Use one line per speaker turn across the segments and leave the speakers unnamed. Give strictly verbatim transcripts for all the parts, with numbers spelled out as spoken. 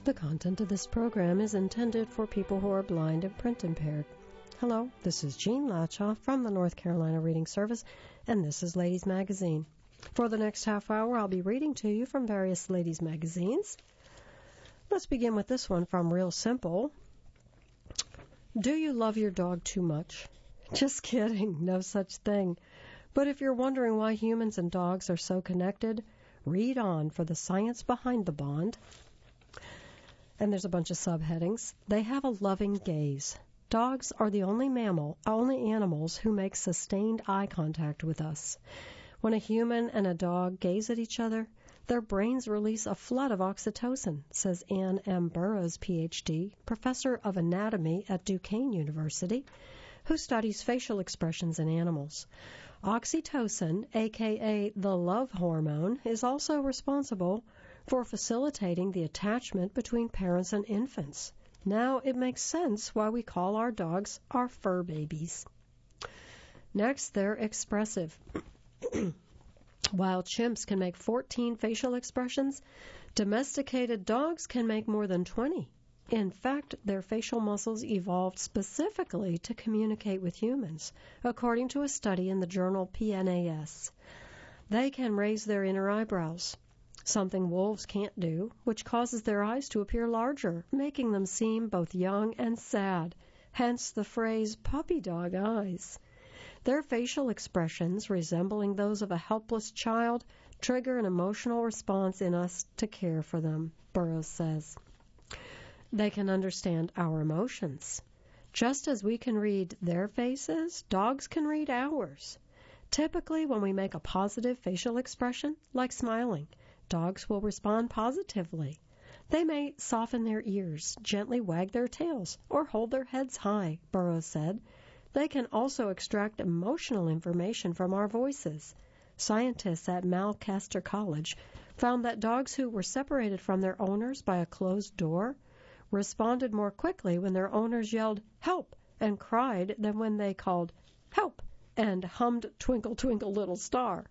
The content of this program is intended for people who are blind and print impaired. Hello, this is Jean Latchaw from the North Carolina Reading Service, and this is Ladies Magazine. For the next half hour, I'll be reading to you from various ladies' magazines. Let's begin with this one from Real Simple. Do you love your dog too much? Just kidding, no such thing. But if you're wondering why humans and dogs are so connected, read on for the science behind the bond. And there's a bunch of subheadings. They have a loving gaze. Dogs are the only mammal, only animals who make sustained eye contact with us. When a human and a dog gaze at each other, their brains release a flood of oxytocin, says Ann M. Burroughs, P H D, professor of anatomy at Duquesne University, who studies facial expressions in animals. Oxytocin, aka the love hormone, is also responsible for facilitating the attachment between parents and infants. Now it makes sense why we call our dogs our fur babies. Next, they're expressive. While chimps can make fourteen facial expressions, domesticated dogs can make more than twenty. In fact, their facial muscles evolved specifically to communicate with humans, according to a study in the journal P N A S. They can raise their inner eyebrows, something wolves can't do, which causes their eyes to appear larger, making them seem both young and sad, hence the phrase puppy dog eyes. Their facial expressions, resembling those of a helpless child, trigger an emotional response in us to care for them, Burroughs says. They can understand our emotions. Just as we can read their faces, dogs can read ours. Typically, when we make a positive facial expression, like smiling, dogs will respond positively. They may soften their ears, gently wag their tails, or hold their heads high, Burroughs said. They can also extract emotional information from our voices. Scientists at Malcaster College found that dogs who were separated from their owners by a closed door responded more quickly when their owners yelled, "Help!" and cried than when they called, "Help!" and hummed "Twinkle, Twinkle, Little Star."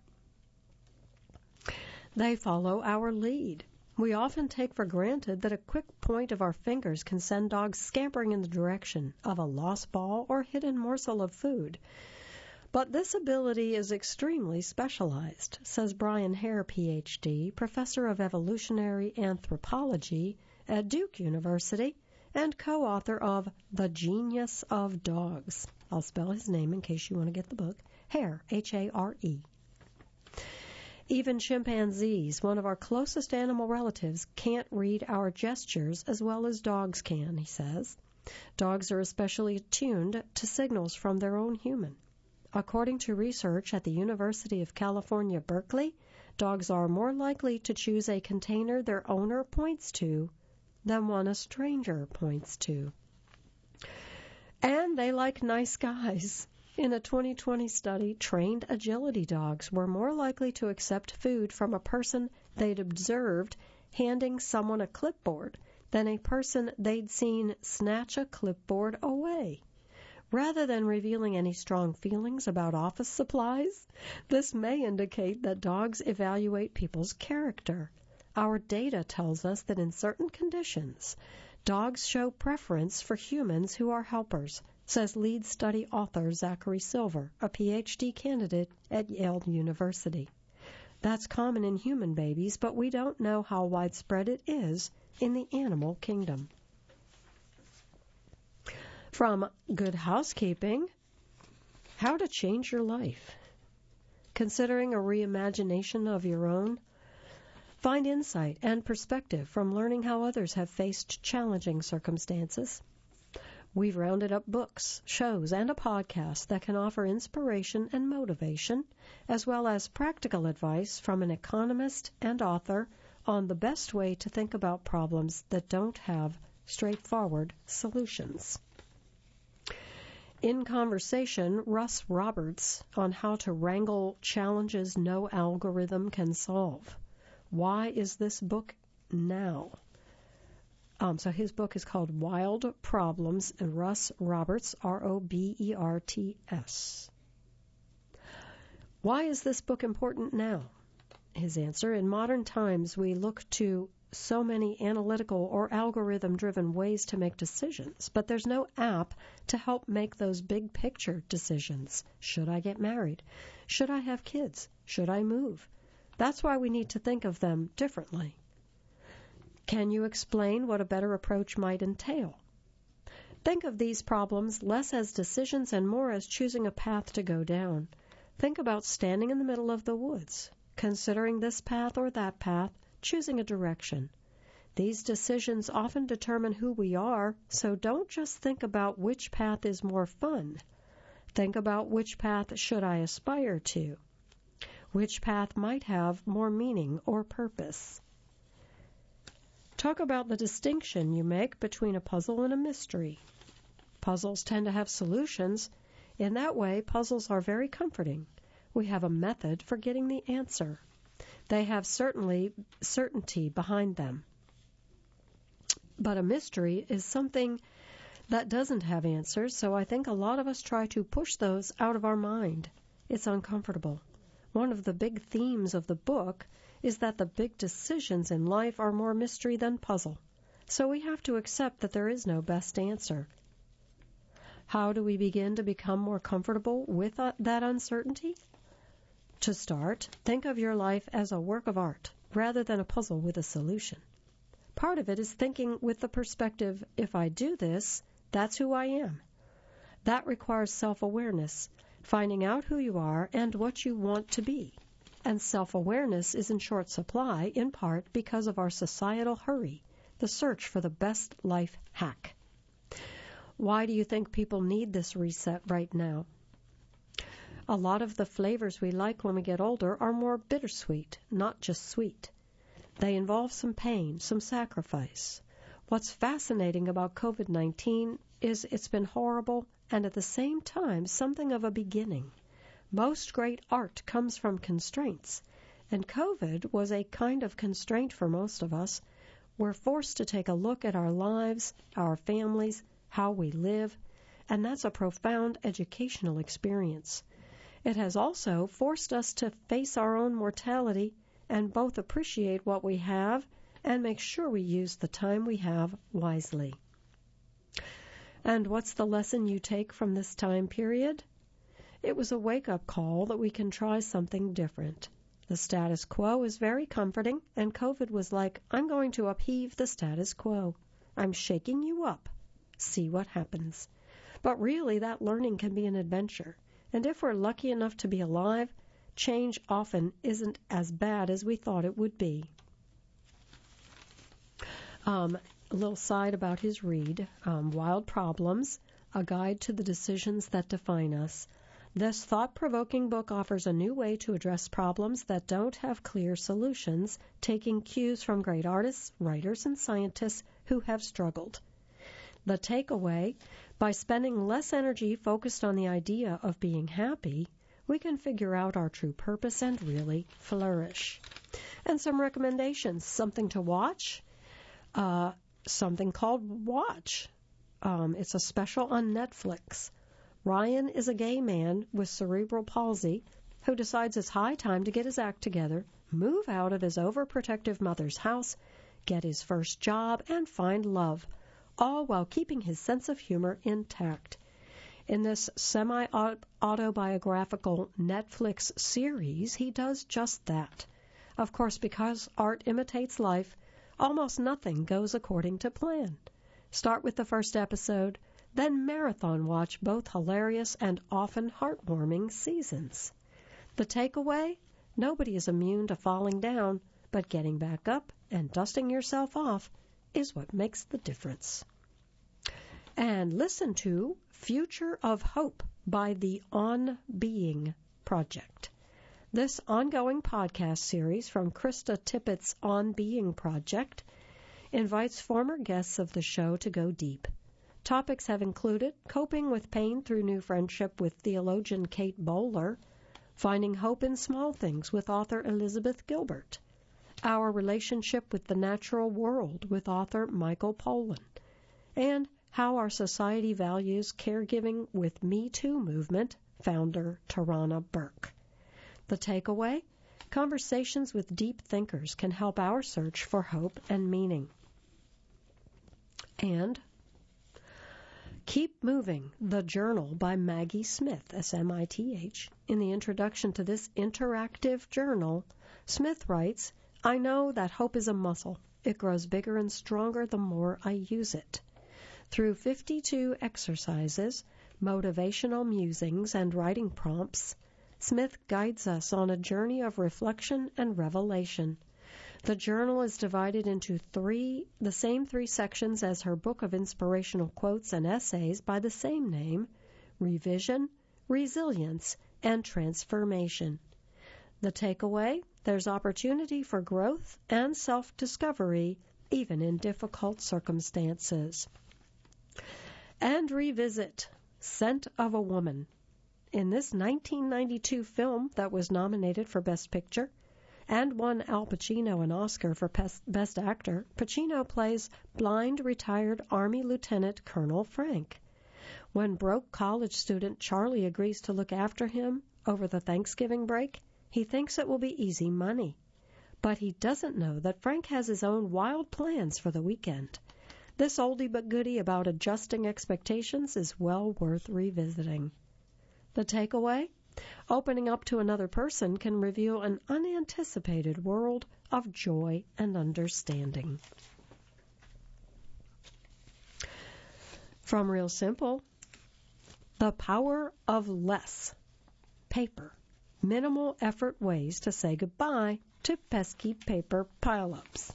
They follow our lead. We often take for granted that a quick point of our fingers can send dogs scampering in the direction of a lost ball or hidden morsel of food. But this ability is extremely specialized, says Brian Hare, P H D, professor of evolutionary anthropology at Duke University and co-author of The Genius of Dogs. I'll spell his name in case you want to get the book. Hare, H A R E. Even chimpanzees, one of our closest animal relatives, can't read our gestures as well as dogs can, he says. Dogs are especially attuned to signals from their own human. According to research at the University of California, Berkeley, dogs are more likely to choose a container their owner points to than one a stranger points to. And they like nice guys. In a twenty twenty study, trained agility dogs were more likely to accept food from a person they'd observed handing someone a clipboard than a person they'd seen snatch a clipboard away. Rather than revealing any strong feelings about office supplies, this may indicate that dogs evaluate people's character. Our data tells us that in certain conditions, dogs show preference for humans who are helpers, says lead study author Zachary Silver, a P H D candidate at Yale University. That's common in human babies, but we don't know how widespread it is in the animal kingdom. From Good Housekeeping, How to Change Your Life. Considering a reimagination of your own? Find insight and perspective from learning how others have faced challenging circumstances. We've rounded up books, shows, and a podcast that can offer inspiration and motivation, as well as practical advice from an economist and author on the best way to think about problems that don't have straightforward solutions. In Conversation, Russ Roberts on how to wrangle challenges no algorithm can solve. Why is this book now? Um, so his book is called Wild Problems, and Russ Roberts, R O B E R T S. Why is this book important now? His answer, in modern times we look to so many analytical or algorithm-driven ways to make decisions, but there's no app to help make those big picture decisions. Should I get married? Should I have kids? Should I move? That's why we need to think of them differently. Can you explain what a better approach might entail? Think of these problems less as decisions and more as choosing a path to go down. Think about standing in the middle of the woods, considering this path or that path, choosing a direction. These decisions often determine who we are, so don't just think about which path is more fun. Think about which path should I aspire to. Which path might have more meaning or purpose. Talk about the distinction you make between a puzzle and a mystery. Puzzles tend to have solutions. In that way, puzzles are very comforting. We have a method for getting the answer. They have certainly certainty behind them. But a mystery is something that doesn't have answers, so I think a lot of us try to push those out of our mind. It's uncomfortable. One of the big themes of the book is that the big decisions in life are more mystery than puzzle. So we have to accept that there is no best answer. How do we begin to become more comfortable with uh, that uncertainty? To start, think of your life as a work of art rather than a puzzle with a solution. Part of it is thinking with the perspective, if I do this, that's who I am. That requires self-awareness, finding out who you are and what you want to be. And self-awareness is in short supply, in part because of our societal hurry, the search for the best life hack. Why do you think people need this reset right now? A lot of the flavors we like when we get older are more bittersweet, not just sweet. They involve some pain, some sacrifice. What's fascinating about covid nineteen is it's been horrible and at the same time something of a beginning. Most great art comes from constraints, and COVID was a kind of constraint for most of us. We're forced to take a look at our lives, our families, how we live, and that's a profound educational experience. It has also forced us to face our own mortality and both appreciate what we have and make sure we use the time we have wisely. And what's the lesson you take from this time period? It was a wake-up call that we can try something different. The status quo is very comforting, and COVID was like, I'm going to upheave the status quo. I'm shaking you up. See what happens. But really, that learning can be an adventure. And if we're lucky enough to be alive, change often isn't as bad as we thought it would be. Um, a little side about his read, um, Wild Problems, A Guide to the Decisions That Define Us. This thought-provoking book offers a new way to address problems that don't have clear solutions, taking cues from great artists, writers, and scientists who have struggled. The takeaway, by spending less energy focused on the idea of being happy, we can figure out our true purpose and really flourish. And some recommendations, something to watch, uh, something called Watch. Um, it's a special on Netflix. Ryan is a gay man with cerebral palsy who decides it's high time to get his act together, move out of his overprotective mother's house, get his first job, and find love, all while keeping his sense of humor intact. In this semi-autobiographical Netflix series, he does just that. Of course, because art imitates life, almost nothing goes according to plan. Start with the first episode, then marathon watch both hilarious and often heartwarming seasons. The takeaway? Nobody is immune to falling down, but getting back up and dusting yourself off is what makes the difference. And listen to Future of Hope by the On Being Project. This ongoing podcast series from Krista Tippett's On Being Project invites former guests of the show to go deep. Topics have included coping with pain through new friendship with theologian Kate Bowler, finding hope in small things with author Elizabeth Gilbert, our relationship with the natural world with author Michael Pollan, and how our society values caregiving with Me Too movement founder Tarana Burke. The takeaway? Conversations with deep thinkers can help our search for hope and meaning. And Keep Moving, The Journal by Maggie Smith, S M I T H. In the introduction to this interactive journal, Smith writes, I know that hope is a muscle. It grows bigger and stronger the more I use it. Through fifty-two exercises, motivational musings, and writing prompts, Smith guides us on a journey of reflection and revelation. The journal is divided into three, the same three sections as her book of inspirational quotes and essays by the same name, Revision, Resilience, and Transformation. The takeaway, there's opportunity for growth and self-discovery, even in difficult circumstances. And revisit Scent of a Woman. In this nineteen ninety-two film that was nominated for Best Picture and won Al Pacino an Oscar for Best Actor, Pacino plays blind retired Army Lieutenant Colonel Frank. When broke college student Charlie agrees to look after him over the Thanksgiving break, he thinks it will be easy money. But he doesn't know that Frank has his own wild plans for the weekend. This oldie but goodie about adjusting expectations is well worth revisiting. The takeaway? Opening up to another person can reveal an unanticipated world of joy and understanding. From Real Simple, The Power of Less. Paper. Minimal effort ways to say goodbye to pesky paper pileups.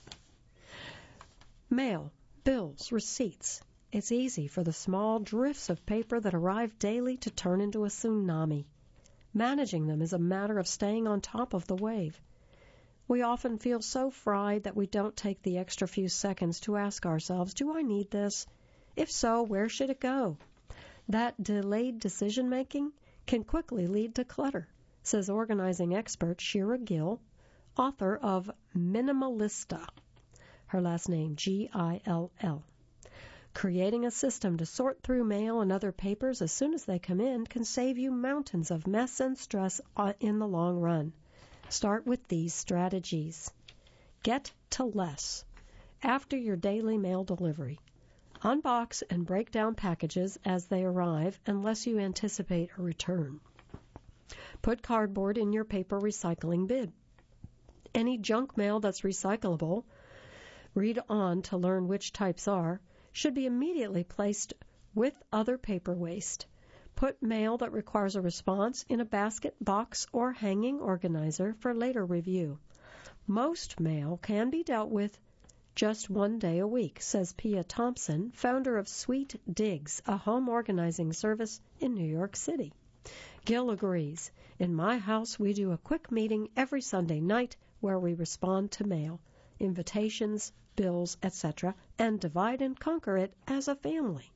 Mail, bills, receipts. It's easy for the small drifts of paper that arrive daily to turn into a tsunami. Managing them is a matter of staying on top of the wave. We often feel so fried that we don't take the extra few seconds to ask ourselves, do I need this? If so, where should it go? That delayed decision-making can quickly lead to clutter, says organizing expert Shira Gill, author of Minimalista. Her last name, G I L L. Creating a system to sort through mail and other papers as soon as they come in can save you mountains of mess and stress in the long run. Start with these strategies. Get to less. After your daily mail delivery, unbox and break down packages as they arrive unless you anticipate a return. Put cardboard in your paper recycling bin. Any junk mail that's recyclable, read on to learn which types are, should be immediately placed with other paper waste. Put mail that requires a response in a basket, box, or hanging organizer for later review. Most mail can be dealt with just one day a week, says Pia Thompson, founder of Sweet Digs, a home organizing service in New York City. Gill agrees. In my house, we do a quick meeting every Sunday night where we respond to mail, invitations, bills, et cetera, and divide and conquer it as a family.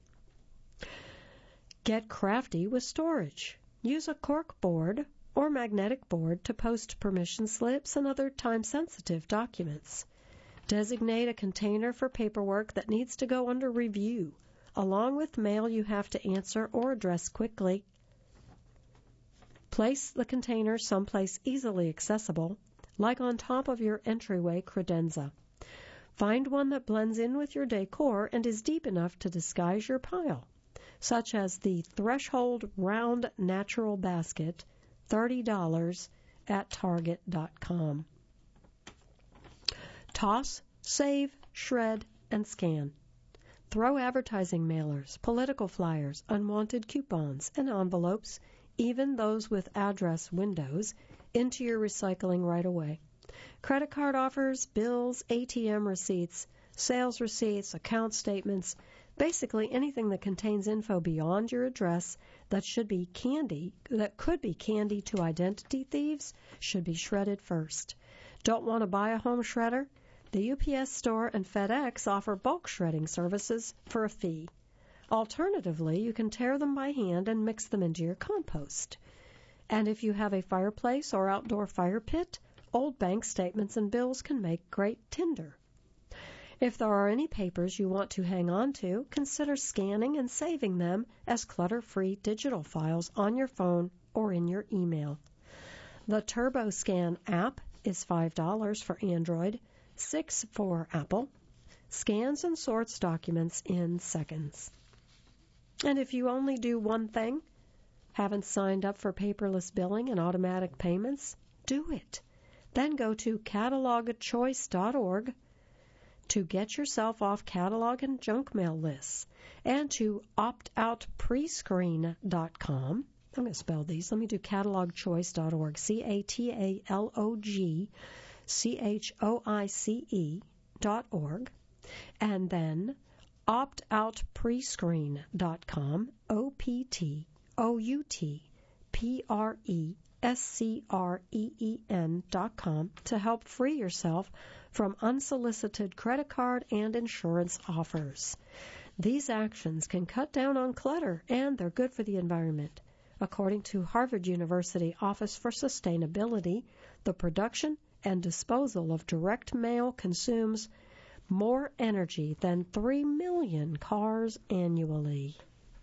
Get crafty with storage. Use a cork board or magnetic board to post permission slips and other time-sensitive documents. Designate a container for paperwork that needs to go under review, along with mail you have to answer or address quickly. Place the container someplace easily accessible, like on top of your entryway credenza. Find one that blends in with your decor and is deep enough to disguise your pile, such as the Threshold Round Natural Basket, thirty dollars at target dot com. Toss, save, shred, and scan. Throw advertising mailers, political flyers, unwanted coupons, and envelopes, even those with address windows, into your recycling right away. Credit card offers, bills, A T M receipts, sales receipts, account statements, basically anything that contains info beyond your address that should be candy, that could be candy to identity thieves, should be shredded first. Don't want to buy a home shredder? The U P S store and FedEx offer bulk shredding services for a fee. Alternatively, you can tear them by hand and mix them into your compost. And if you have a fireplace or outdoor fire pit, old bank statements and bills can make great tinder. If there are any papers you want to hang on to, consider scanning and saving them as clutter-free digital files on your phone or in your email. The TurboScan app is five dollars for Android, six dollars for Apple. Scans and sorts documents in seconds. And if you only do one thing, haven't signed up for paperless billing and automatic payments, do it. Then go to catalog choice dot org to get yourself off catalog and junk mail lists, and to opt out prescreen dot com. I'm going to spell these. Let me do catalog choice dot org, C A T A L O G C H O I C E dot org, and then opt out prescreen dot com, O P T O U T P R E S C R E E N dot com to help free yourself from unsolicited credit card and insurance offers. These actions can cut down on clutter, and they're good for the environment. According to Harvard University Office for Sustainability, the production and disposal of direct mail consumes more energy than three million cars annually.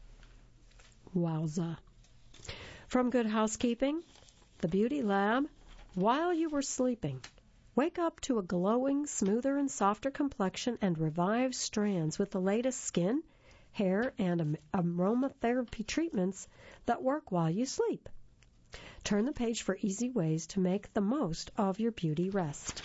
Wowza. From Good Housekeeping, the Beauty Lab, while you were sleeping, wake up to a glowing, smoother and softer complexion and revive strands with the latest skin, hair, and aromatherapy treatments that work while you sleep. Turn the page for easy ways to make the most of your beauty rest.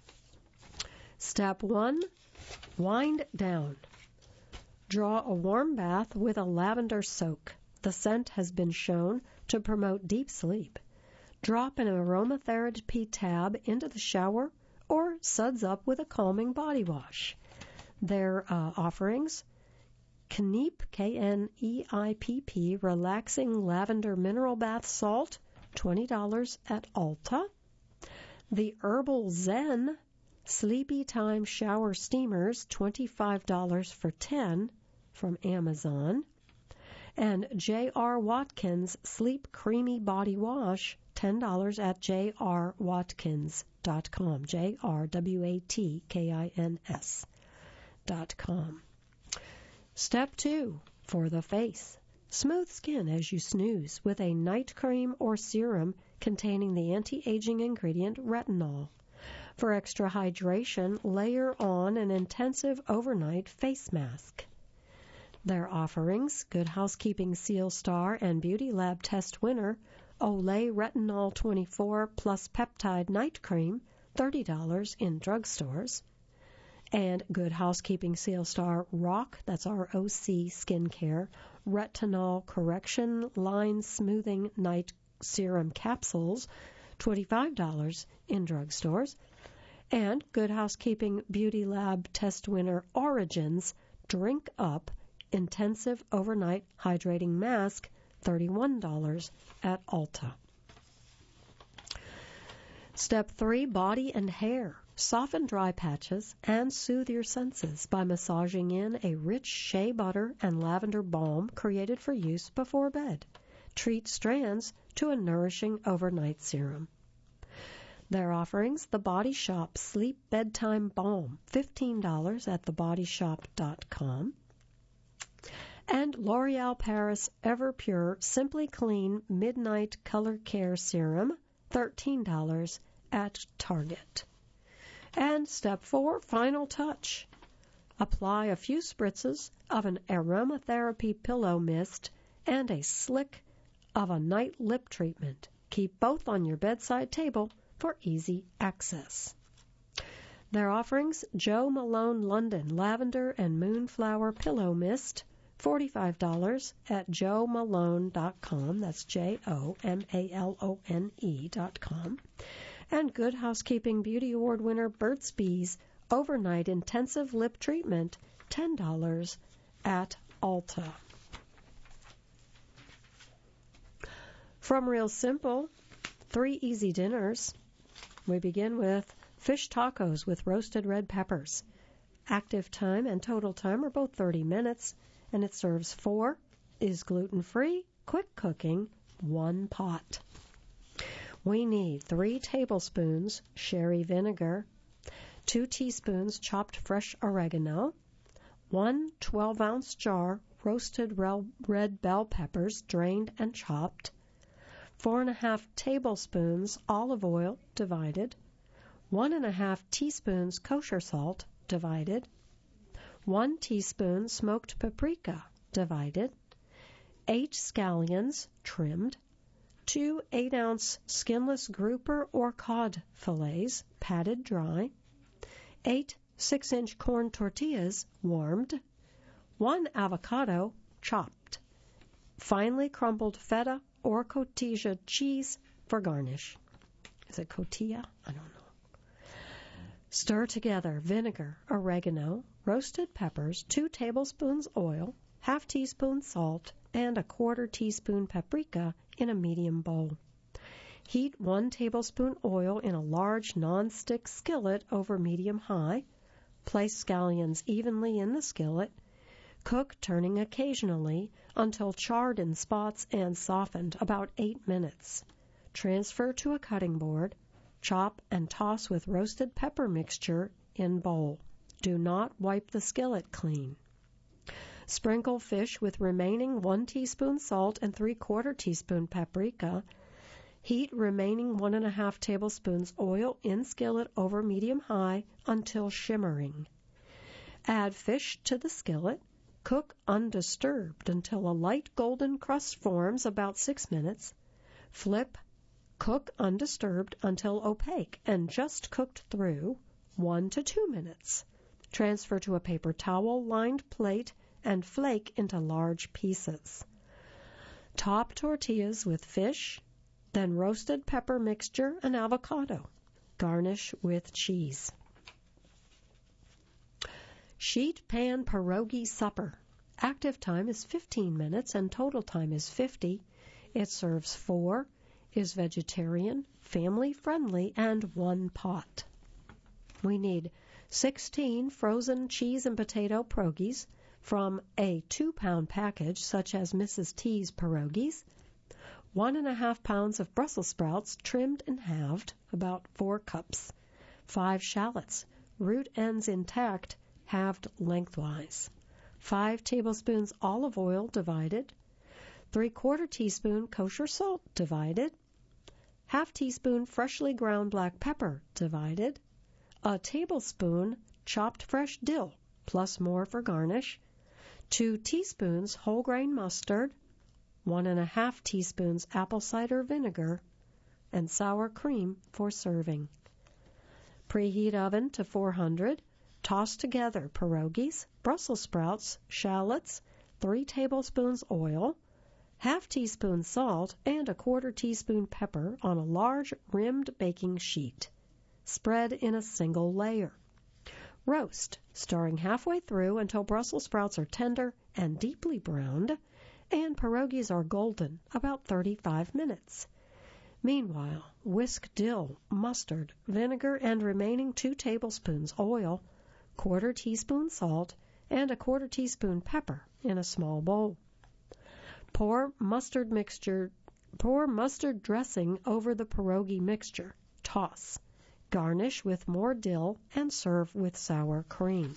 Step one, wind down. Draw a warm bath with a lavender soak. The scent has been shown to promote deep sleep. Drop an aromatherapy tab into the shower or suds up with a calming body wash. Their uh, offerings: Kneip, K N E I P P, Relaxing Lavender Mineral Bath Salt, twenty dollars at Ulta. The Herbal Zen Sleepy Time Shower Steamers, twenty-five dollars for ten from Amazon. And J R. Watkins Sleep Creamy Body Wash, ten dollars at j r watkins dot com, J R W A T K I N S dot com. Step two, for the face. Smooth skin as you snooze with a night cream or serum containing the anti-aging ingredient retinol. For extra hydration, layer on an intensive overnight face mask. Their offerings: Good Housekeeping Seal Star and Beauty Lab Test Winner, Olay Retinol twenty-four plus Peptide Night Cream, thirty dollars in drugstores. And Good Housekeeping Seal Star Rock, that's R O C Skincare, Retinol Correction Line Smoothing Night Serum Capsules, twenty-five dollars in drugstores. And Good Housekeeping Beauty Lab Test Winner Origins Drink Up Intensive Overnight Hydrating Mask, thirty-one dollars at Ulta. Step three, body and hair. Soften dry patches and soothe your senses by massaging in a rich shea butter and lavender balm created for use before bed. Treat strands to a nourishing overnight serum. Their offerings: The Body Shop Sleep Bedtime Balm, fifteen dollars at the body shop dot com. And L'Oreal Paris Everpure Simply Clean Midnight Color Care Serum, thirteen dollars at Target. And step four, final touch. Apply a few spritzes of an aromatherapy pillow mist and a slick of a night lip treatment. Keep both on your bedside table for easy access. Their offerings: Jo Malone London Lavender and Moonflower Pillow Mist, forty-five dollars at jo malone dot com. That's J O M A L O N E dot com. And Good Housekeeping Beauty Award winner Burt's Bees Overnight Intensive Lip Treatment, ten dollars at Ulta. From Real Simple, three easy dinners. We begin with fish tacos with roasted red peppers. Active time and total time are both thirty minutes, and it serves four, is gluten-free, quick cooking, one pot. We need three tablespoons sherry vinegar, two teaspoons chopped fresh oregano, one twelve-ounce jar roasted red bell peppers drained and chopped, four and a half tablespoons olive oil divided, one and a half teaspoons kosher salt, divided. One teaspoon smoked paprika, divided. Eight scallions, trimmed. Two eight-ounce skinless grouper or cod fillets, patted dry. Eight six-inch corn tortillas, warmed. One avocado, chopped. Finely crumbled feta or cotija cheese for garnish. Is it cotija? I don't know. Stir together vinegar, oregano, roasted peppers, two tablespoons oil, half teaspoon salt, and a quarter teaspoon paprika in a medium bowl. Heat one tablespoon oil in a large non-stick skillet over medium-high. Place scallions evenly in the skillet. Cook, turning occasionally, until charred in spots and softened, about eight minutes. Transfer to a cutting board. Chop and toss with roasted pepper mixture in bowl. Do not wipe the skillet clean. Sprinkle fish with remaining one teaspoon salt and three-quarter teaspoon paprika. Heat remaining one and a half tablespoons oil in skillet over medium-high until shimmering. Add fish to the skillet. Cook undisturbed until a light golden crust forms, about six minutes. Flip. Cook undisturbed until opaque and just cooked through, one to two minutes. Transfer to a paper towel-lined plate and flake into large pieces. Top tortillas with fish, then roasted pepper mixture and avocado. Garnish with cheese. Sheet pan pierogi supper. Active time is fifteen minutes and total time is fifty. It serves four, is vegetarian, family-friendly, and one pot. We need sixteen frozen cheese and potato pierogies from a two-pound package, such as Missus T's pierogies, one and a half pounds of Brussels sprouts trimmed and halved, about four cups, five shallots, root ends intact, halved lengthwise, five tablespoons olive oil divided, three-quarter teaspoon kosher salt divided, half teaspoon freshly ground black pepper divided, a tablespoon chopped fresh dill, plus more for garnish, two teaspoons whole grain mustard, one and a half teaspoons apple cider vinegar, and sour cream for serving. Preheat oven to four hundred. Toss together pierogies, Brussels sprouts, shallots, three tablespoons oil, half teaspoon salt, and a quarter teaspoon pepper on a large rimmed baking sheet. Spread in a single layer. Roast, stirring halfway through until Brussels sprouts are tender and deeply browned, and pierogies are golden, about thirty-five minutes. Meanwhile, whisk dill, mustard, vinegar, and remaining two tablespoons oil, quarter teaspoon salt, and a quarter teaspoon pepper in a small bowl. Pour mustard mixture, pour mustard dressing over the pierogi mixture. Toss. Garnish with more dill and serve with sour cream.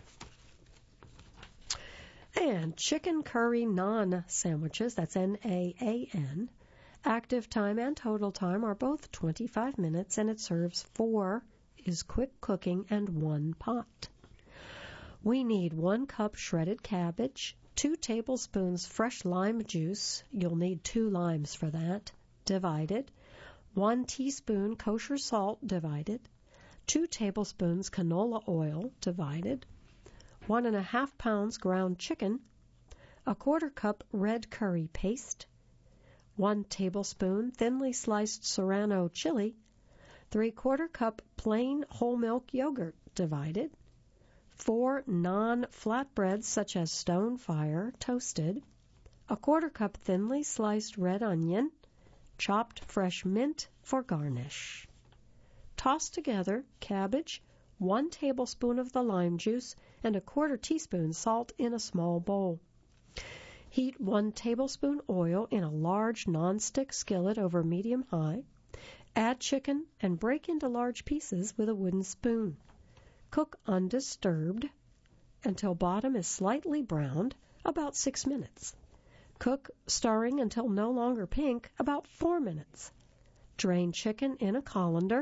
And chicken curry naan sandwiches, that's N A A N. Active time and total time are both twenty-five minutes, and it serves four, is quick cooking, and one pot. We need one cup shredded cabbage, two tablespoons fresh lime juice, you'll need two limes for that, divided, one teaspoon kosher salt divided, two tablespoons canola oil divided, one and a half pounds ground chicken, a quarter cup red curry paste, one tablespoon thinly sliced serrano chili, three-quarter cup plain whole milk yogurt divided, four non-flatbreads such as stone fire toasted, a quarter cup thinly sliced red onion, chopped fresh mint for garnish. Toss together cabbage, one tablespoon of the lime juice, and a quarter teaspoon salt in a small bowl. Heat one tablespoon oil in a large nonstick skillet over medium-high. Add chicken and break into large pieces with a wooden spoon. Cook undisturbed until bottom is slightly browned, about six minutes. Cook, stirring until no longer pink, about four minutes. Drain chicken in a colander.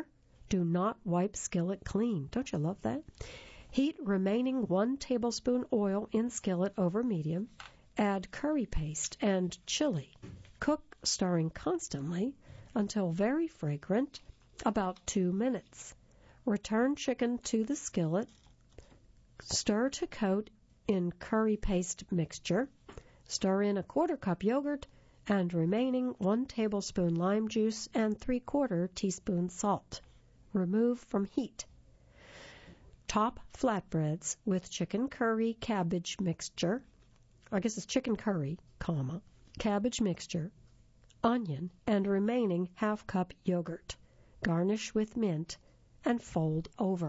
Do not wipe skillet clean. Don't you love that? Heat remaining one tablespoon oil in skillet over medium. Add curry paste and chili. Cook, stirring constantly, until very fragrant, about two minutes. Return chicken to the skillet. Stir to coat in curry paste mixture. Stir in a quarter cup yogurt and remaining one tablespoon lime juice and three-quarter teaspoon salt. Remove from heat. Top flatbreads with chicken curry cabbage mixture. I guess it's chicken curry, comma, cabbage mixture, onion, and remaining half cup yogurt. Garnish with mint and fold over.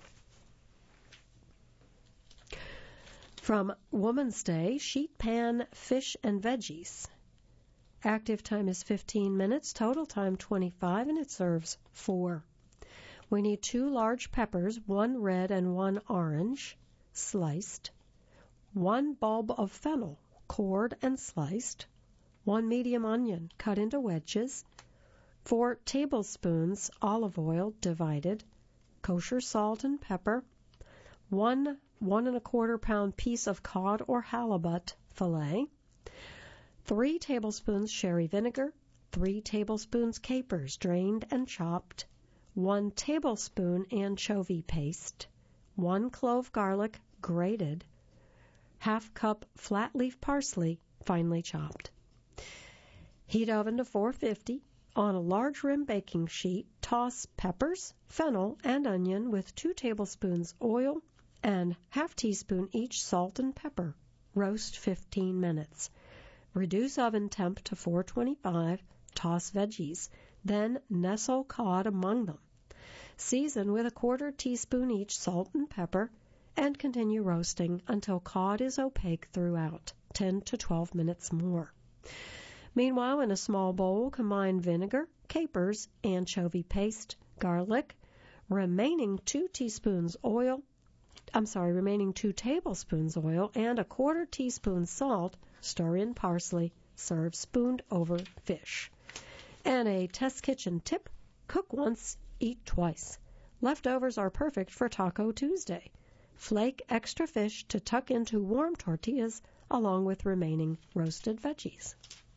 From Woman's Day, sheet pan fish and veggies. Active time is fifteen minutes, total time twenty-five, and it serves four. We need two large peppers, one red and one orange, sliced, one bulb of fennel, cored and sliced, one medium onion cut into wedges, four tablespoons olive oil divided, kosher salt and pepper, one one and a quarter pound piece of cod or halibut fillet, three tablespoons sherry vinegar, three tablespoons capers drained and chopped, one tablespoon anchovy paste, one clove garlic grated, half cup flat leaf parsley finely chopped. Heat oven to four fifty. On a large rim baking sheet, toss peppers, fennel, and onion with two tablespoons oil and half teaspoon each salt and pepper. Roast fifteen minutes. Reduce oven temp to four twenty-five. Toss veggies. Then nestle cod among them. Season with a quarter teaspoon each salt and pepper and continue roasting until cod is opaque throughout, ten to twelve minutes more. Meanwhile, in a small bowl, combine vinegar, capers, anchovy paste, garlic, remaining two teaspoons oil, I'm sorry, remaining two tablespoons oil, and a quarter teaspoon salt. Stir in parsley. Serve spooned over fish. And a test kitchen tip, cook once, eat twice. Leftovers are perfect for Taco Tuesday. Flake extra fish to tuck into warm tortillas along with remaining roasted veggies.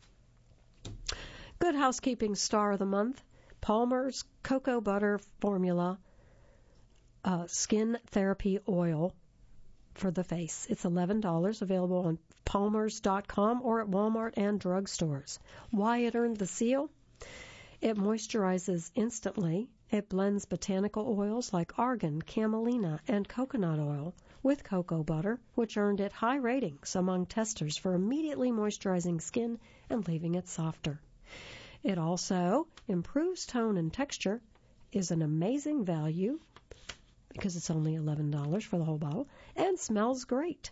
Good Housekeeping Star of the Month, Palmer's Cocoa Butter Formula uh, Skin Therapy Oil for the face. It's eleven dollars, available on palmers dot com or at Walmart and drugstores. Why it earned the seal? It moisturizes instantly. It blends botanical oils like argan, camelina, and coconut oil with cocoa butter, which earned it high ratings among testers for immediately moisturizing skin and leaving it softer. It also improves tone and texture, is an amazing value because it's only eleven dollars for the whole bottle, and smells great.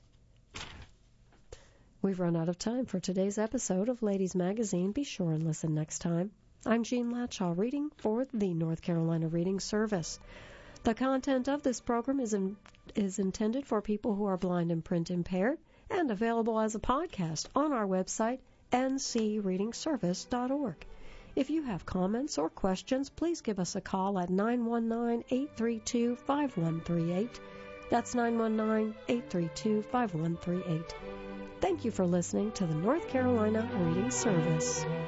We've run out of time for today's episode of Ladies Magazine. Be sure and listen next time. I'm Jean Latshaw, reading for the North Carolina Reading Service. The content of this program is in, is intended for people who are blind and print impaired and available as a podcast on our website, n c reading service dot org. If you have comments or questions, please give us a call at nine one nine, eight three two, five one three eight. That's nine one nine, eight three two, five one three eight. Thank you for listening to the North Carolina Reading Service.